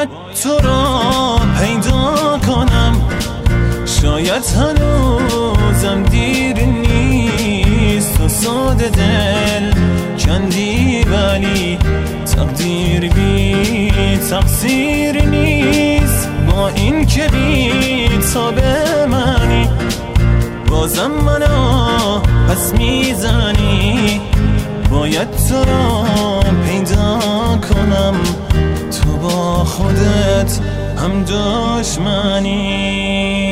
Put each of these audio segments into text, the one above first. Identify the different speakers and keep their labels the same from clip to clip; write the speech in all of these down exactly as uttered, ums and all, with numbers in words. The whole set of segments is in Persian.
Speaker 1: باید تو را پیدا کنم، شاید هنوزم دیر نیست. تو ساده دل کندی ولی تقدیر بی تقصیر نیست. با این که بی تاب منی بازم منو پس میزنی. باید تو را پیدا کنم، تو با خودت هم دشمنی.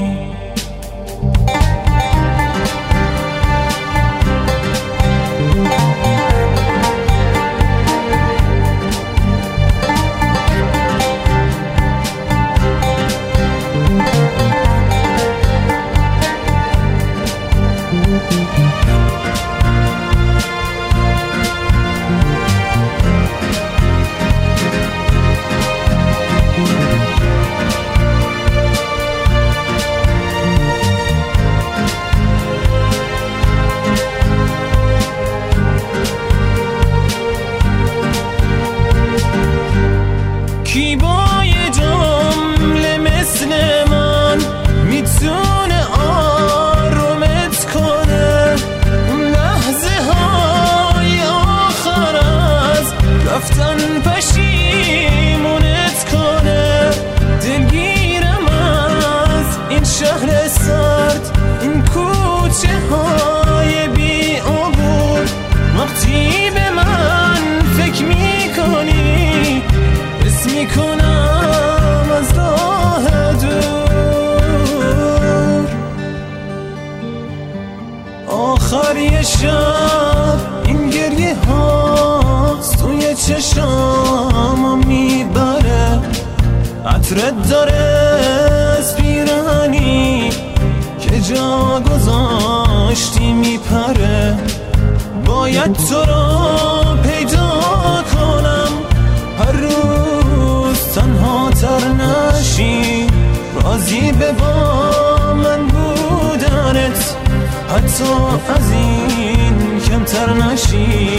Speaker 1: کی با یه جمله مثل من میتونه آرومت کنه؟ اون لحظه های آخر از رفتن پشیمونت کنه. دلگیرم از این شهر سرد، این کوچه های بی عبور. وقتی به من فکر میکنی میکنم از راه دور. آخری شب این گریه هاست توی چشامو میبره. عطرت داره از پیرهنی که جا گذاشتی میپره. باید تو را پیدا کنم، هر روز تنها تر نشی. راضی به با من بودنت، حتی از این کمتر نشی.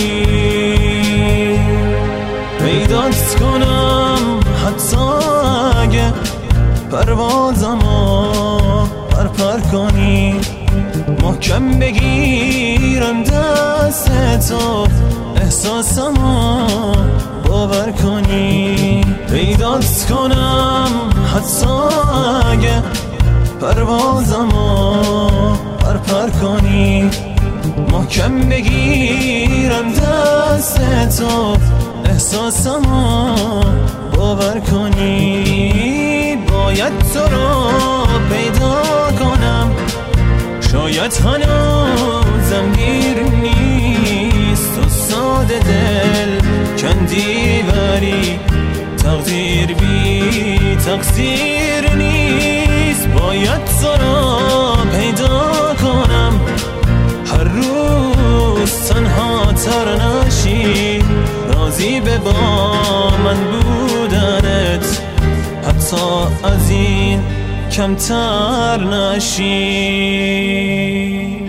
Speaker 1: پیدات کنم حتی اگه پروازمو پرپر کنی. محکم بگیرم دست تو، احساسمو باور کنی. پیدات کنم حتی اگه پروازمو پرپر کنی. محکم بگیرم دست تو، احساسمو باور کنی. باید تو رو پیدا کنم، شاید هنوزم دیر نیست. تو ساده دل کندی ولی تقدیر بی تقصیر نیست. باید تو را پیدا کنم، هر روز تنها تر نشی. راضی به با من بودنت، حتی از این کمتر نشی.